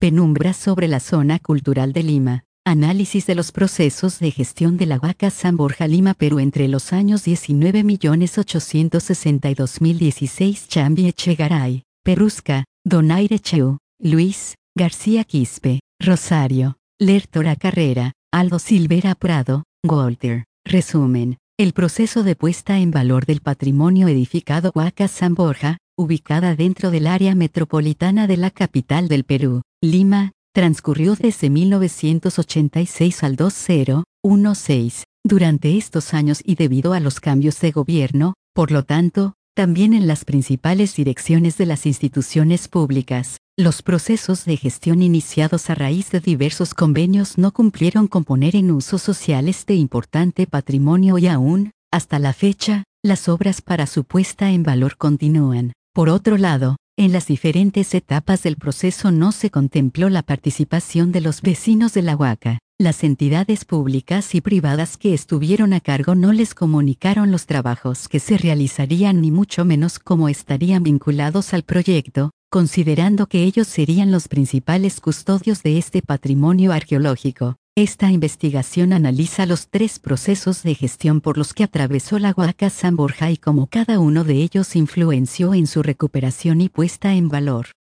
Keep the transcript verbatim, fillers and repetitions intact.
Penumbras sobre la zona cultural de Lima. Análisis de los procesos de gestión de la Huaca San Borja Lima Perú entre los años diecinueve millones ochocientos sesenta y dos mil dieciséis. Chambi Echegaray, Perrusca, Donaire Cheu, Luis, García Quispe, Rosario, Lertora Carrera, Aldo Silvera Prado, Walter. Resumen. El proceso de puesta en valor del patrimonio edificado Huaca San Borja, ubicada dentro del área metropolitana de la capital del Perú, Lima, transcurrió desde mil novecientos ochenta y seis al dos mil dieciséis. Durante estos años y debido a los cambios de gobierno, por lo tanto, también en las principales direcciones de las instituciones públicas, los procesos de gestión iniciados a raíz de diversos convenios no cumplieron con poner en uso social este importante patrimonio y aún, hasta la fecha, las obras para su puesta en valor continúan. Por otro lado, en las diferentes etapas del proceso no se contempló la participación de los vecinos de la Huaca. Las entidades públicas y privadas que estuvieron a cargo no les comunicaron los trabajos que se realizarían ni mucho menos cómo estarían vinculados al proyecto, considerando que ellos serían los principales custodios de este patrimonio arqueológico. Esta investigación analiza los tres procesos de gestión por los que atravesó la Huaca San Borja y cómo cada uno de ellos influenció en su recuperación y puesta en valor.